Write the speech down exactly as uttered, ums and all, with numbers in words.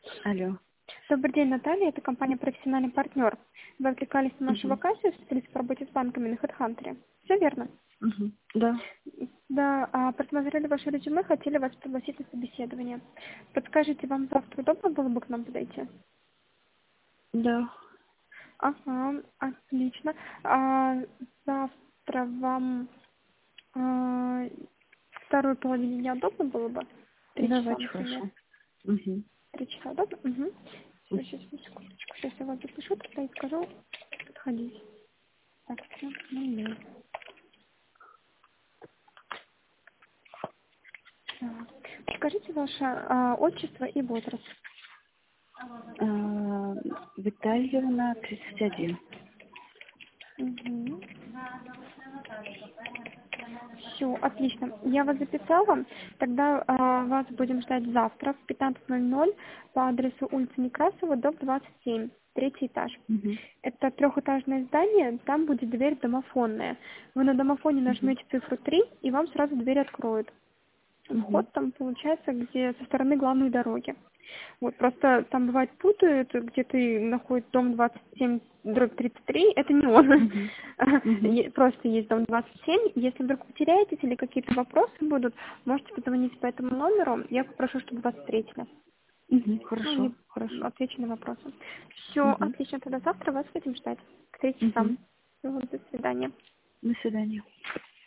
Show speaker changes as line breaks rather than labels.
Алло.
Добрый день, Наталья. Это компания «Профессиональный партнер». Вы откликались на нашу
Угу.
вакансию специалист по работе с банками на HeadHunter. Все верно?
Угу. Да.
Да, а, просмотрели ваше резюме, хотели вас пригласить на собеседование. Подскажите, вам завтра удобно было бы к нам подойти?
Да.
Ага, отлично. А, завтра вам а, второй половине дня удобно было бы? Три часа,
Давайте,
например.
хорошо. Угу.
Три часа удобно? Угу. Все, сейчас, секундочку. Сейчас я вас запишу, тогда и скажу. Подходите. Так, всё, ну, нет. Так. Скажите ваше а, отчество и возраст.
А, Витальевна, тридцать один.
Угу. Все, отлично. Я вас записала. Тогда а, вас будем ждать завтра в пятнадцать ноль ноль по адресу улица Некрасова, дом двадцать семь, третий этаж.
Угу.
Это трехэтажное здание, там будет дверь домофонная. Вы на домофоне
Угу.
нажмете цифру три, и вам сразу дверь откроют.
Угу.
Вход там получается, где со стороны главной дороги. Вот, просто там бывает путают, где ты находишь дом двадцать семь, дробь тридцать три, это не он.
Угу. Угу.
Е- Просто есть дом двадцать семь. Если вдруг потеряетесь или какие-то вопросы будут, можете позвонить по этому номеру, я попрошу, чтобы вас встретили.
Угу.
Ну,
Хорошо,
и
хорошо.
отвечу на вопросы. Все,
Угу.
отлично, тогда завтра вас будем ждать. К трем
Угу.
часам. Всё, до свидания.
До свидания.